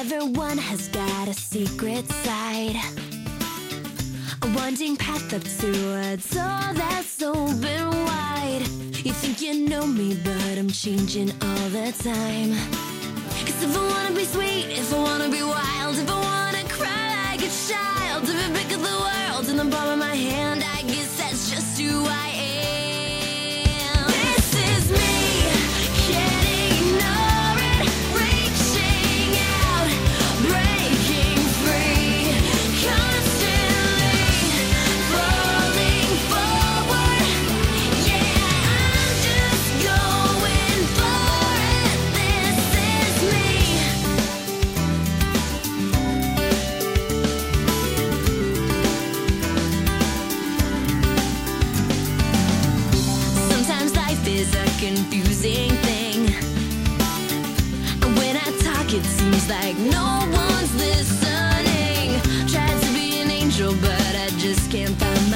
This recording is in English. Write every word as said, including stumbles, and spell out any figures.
Everyone has got a secret side, a winding path up to a door that's open wide. You think you know me, but I'm changing all the time. Cause if I wanna be sweet, if I wanna be wild, if I wanna cry like a child, if I pick up the world in the palm of my hand, I guess that's just who I am. This is me, can't ignore it, reaching out, breaking free, constantly falling forward. Yeah, I'm just going for it. This is me. Sometimes life is a confusing thing, and when I talk it seems like no one's listening. Tried to be an angel, but I just can't find